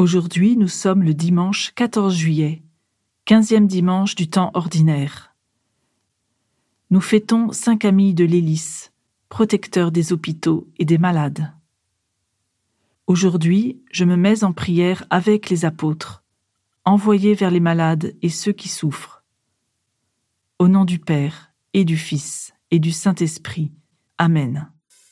Aujourd'hui, nous sommes le dimanche 14 juillet, 15e dimanche du temps ordinaire. Nous fêtons Saint Camille de Lélis, protecteur des hôpitaux et des malades. Aujourd'hui, je me mets en prière avec les apôtres, envoyés vers les malades et ceux qui souffrent. Au nom du Père, et du Fils, et du Saint-Esprit. Amen.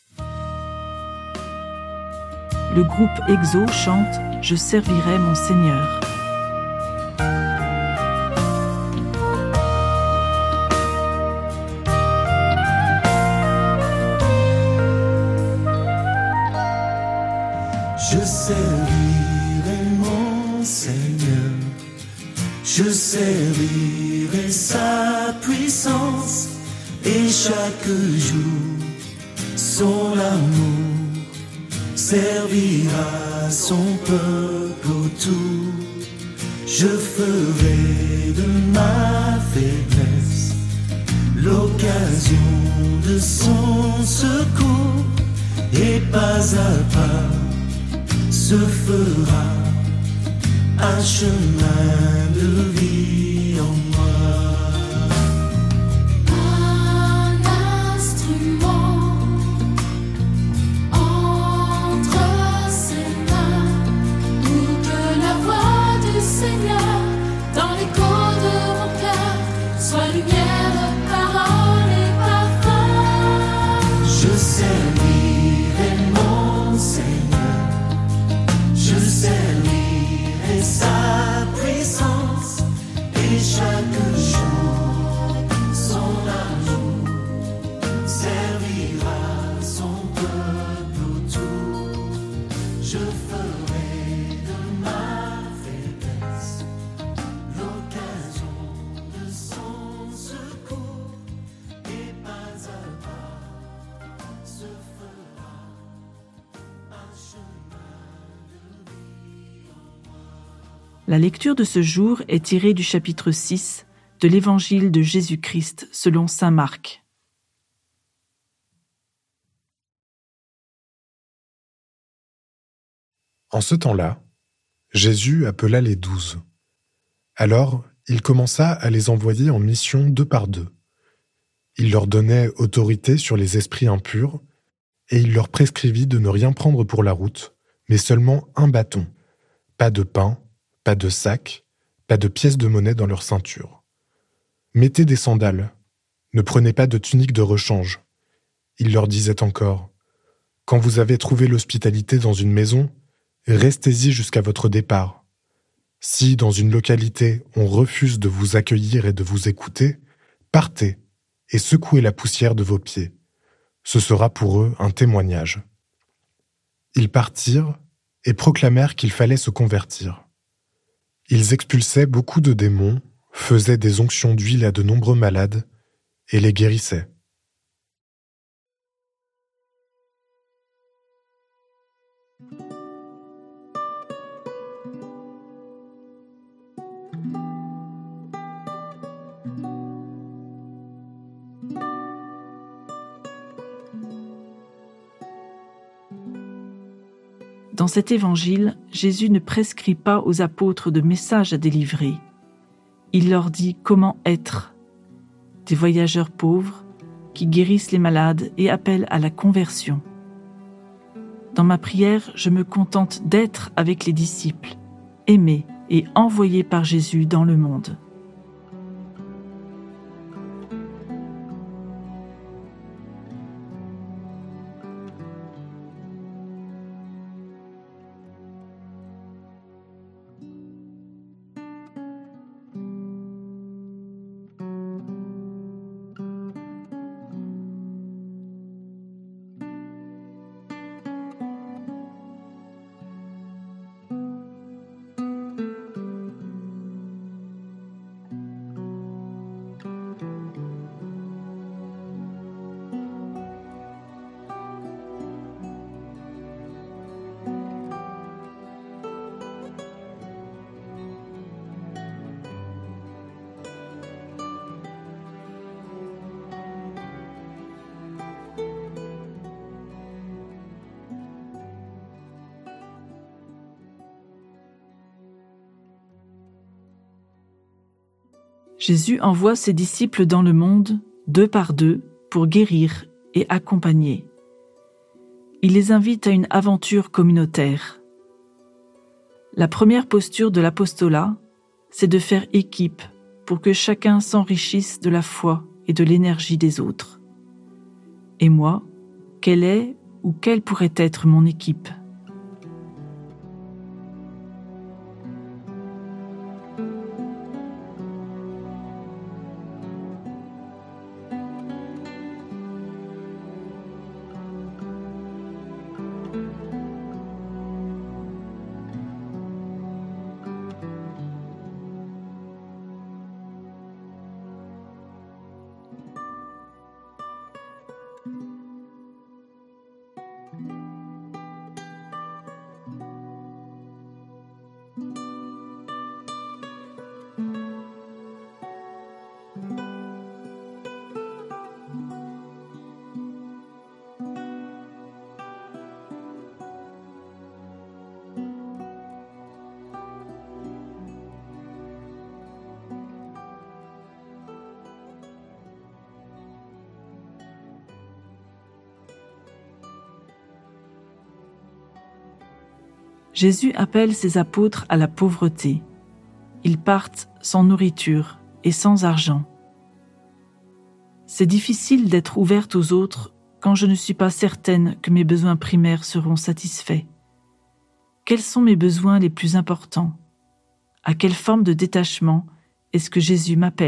Le groupe Exo chante « Je servirai mon Seigneur ». Je servirai mon Seigneur, je servirai sa puissance et chaque jour son amour servira son peuple autour. Je ferai de ma faiblesse l'occasion de son secours et pas à pas se fera un chemin de vie en moi. Un instrument entre ses mains pour que la voix du Seigneur dans l'écho de mon cœur soit lumière, parole et parfum. Je servirai mon Seigneur, je servirai sa puissance et chaque jour son amour servira son peuple autour. Je ferai de ma faiblesse l'occasion de son secours et pas à pas se fera un chemin de vie en moi. La lecture de ce jour est tirée du chapitre 6 de l'Évangile de Jésus-Christ selon saint Marc. En ce temps-là, Jésus appela les 12. Alors, il commença à les envoyer en mission 2 par 2. Il leur donnait autorité sur les esprits impurs, et il leur prescrivit de ne rien prendre pour la route, mais seulement un bâton, pas de pain, pas de sac, pas de pièces de monnaie dans leur ceinture. Mettez des sandales, ne prenez pas de tunique de rechange. Il leur disait encore, « Quand vous avez trouvé l'hospitalité dans une maison, restez-y jusqu'à votre départ. Si, dans une localité, on refuse de vous accueillir et de vous écouter, partez et secouez la poussière de vos pieds. Ce sera pour eux un témoignage. » Ils partirent et proclamèrent qu'il fallait se convertir. Ils expulsaient beaucoup de démons, faisaient des onctions d'huile à de nombreux malades et les guérissaient. Dans cet évangile, Jésus ne prescrit pas aux apôtres de messages à délivrer. Il leur dit comment être. Des voyageurs pauvres qui guérissent les malades et appellent à la conversion. Dans ma prière, je me contente d'être avec les disciples, aimés et envoyés par Jésus dans le monde. Jésus envoie ses disciples dans le monde, 2 par 2, pour guérir et accompagner. Il les invite à une aventure communautaire. La première posture de l'apostolat, c'est de faire équipe pour que chacun s'enrichisse de la foi et de l'énergie des autres. Et moi, quelle est ou quelle pourrait être mon équipe ? Jésus appelle ses apôtres à la pauvreté. Ils partent sans nourriture et sans argent. C'est difficile d'être ouverte aux autres quand je ne suis pas certaine que mes besoins primaires seront satisfaits. Quels sont mes besoins les plus importants ? À quelle forme de détachement est-ce que Jésus m'appelle ?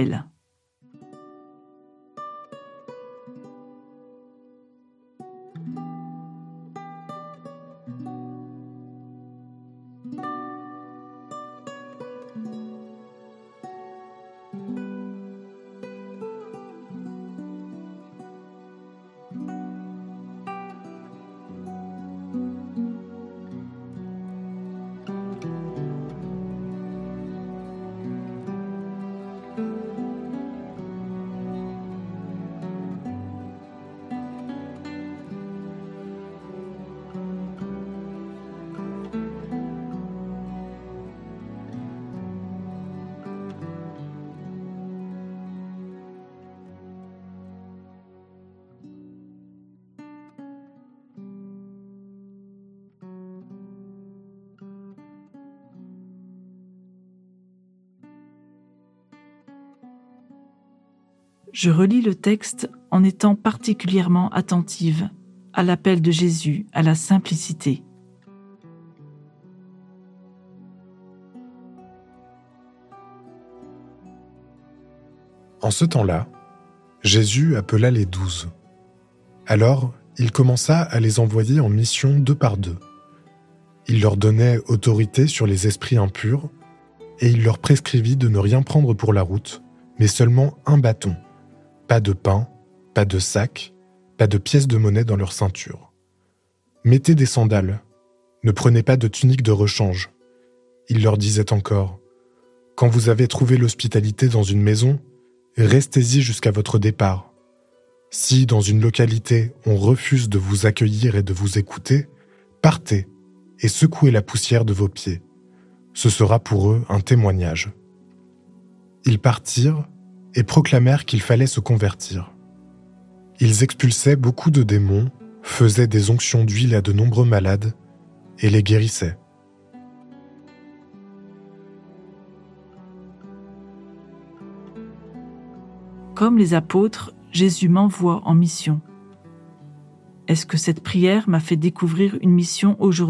Je relis le texte en étant particulièrement attentive à l'appel de Jésus à la simplicité. En ce temps-là, Jésus appela les 12. Alors, il commença à les envoyer en mission 2 par 2. Il leur donnait autorité sur les esprits impurs et il leur prescrivit de ne rien prendre pour la route, mais seulement un bâton. Pas de pain, pas de sac, pas de pièces de monnaie dans leur ceinture. Mettez des sandales, ne prenez pas de tunique de rechange. Il leur disait encore, « Quand vous avez trouvé l'hospitalité dans une maison, restez-y jusqu'à votre départ. Si, dans une localité, on refuse de vous accueillir et de vous écouter, partez et secouez la poussière de vos pieds. Ce sera pour eux un témoignage. » Ils partirent et proclamèrent qu'il fallait se convertir. Ils expulsaient beaucoup de démons, faisaient des onctions d'huile à de nombreux malades et les guérissaient. Comme les apôtres, Jésus m'envoie en mission. Est-ce que cette prière m'a fait découvrir une mission aujourd'hui ?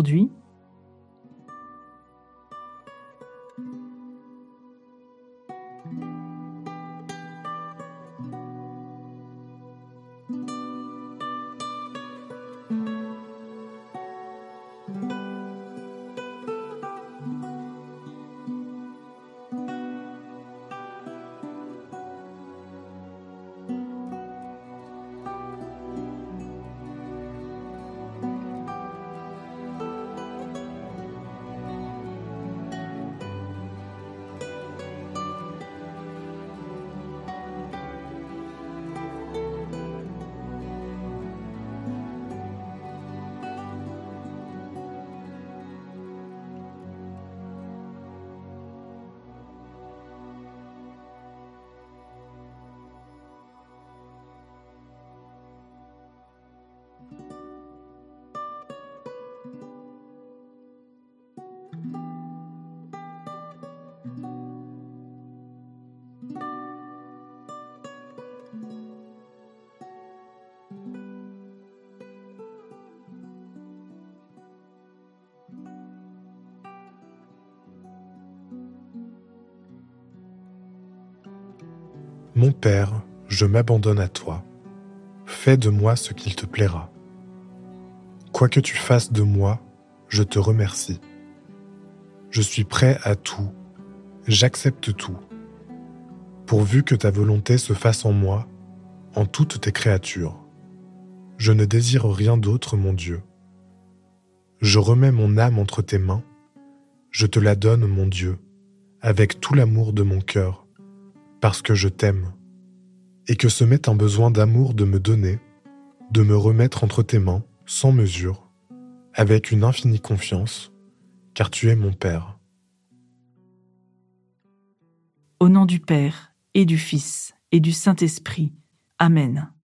Mon Père, je m'abandonne à toi. Fais de moi ce qu'il te plaira. Quoi que tu fasses de moi, je te remercie. Je suis prêt à tout, j'accepte tout. Pourvu que ta volonté se fasse en moi, en toutes tes créatures. Je ne désire rien d'autre, mon Dieu. Je remets mon âme entre tes mains, je te la donne, mon Dieu, avec tout l'amour de mon cœur, parce que je t'aime, et que ce m'est un besoin d'amour de me donner, de me remettre entre tes mains, sans mesure, avec une infinie confiance, car tu es mon Père. Au nom du Père, et du Fils, et du Saint-Esprit. Amen.